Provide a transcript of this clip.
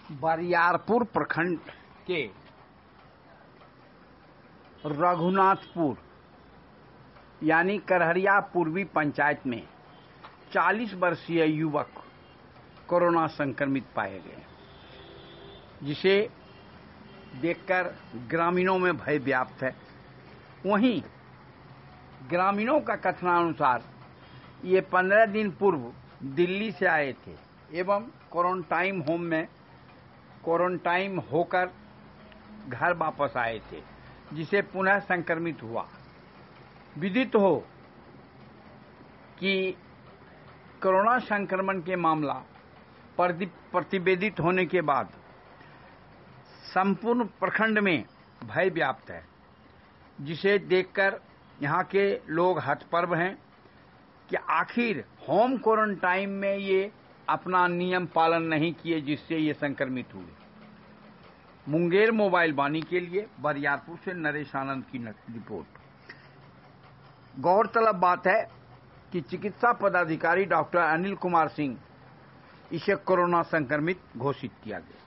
बरियारपुर प्रखंड के रघुनाथपुर यानी करहरिया पूर्वी पंचायत में 40 वर्षीय युवक कोरोना संक्रमित पाए गए, जिसे देखकर ग्रामीणों में भय व्याप्त है। वहीं ग्रामीणों का कथनानुसार ये 15 दिन पूर्व दिल्ली से आए थे एवं क्वारंटाइन होम में क्वारंटाइन होकर घर वापस आए थे, जिसे पुनः संक्रमित हुआ। विदित हो कि कोरोना संक्रमण के मामला प्रतिवेदित होने के बाद संपूर्ण प्रखंड में भय व्याप्त है, जिसे देखकर यहाँ के लोग हतप्रभ हैं कि आखिर होम क्वारंटाइन में ये अपना नियम पालन नहीं किए, जिससे ये संक्रमित हुए। मुंगेर मोबाइल वाणी के लिए बरियारपुर से नरेश आनंद की रिपोर्ट। गौरतलब बात है कि चिकित्सा पदाधिकारी डॉक्टर अनिल कुमार सिंह इसे कोरोना संक्रमित घोषित किया गया।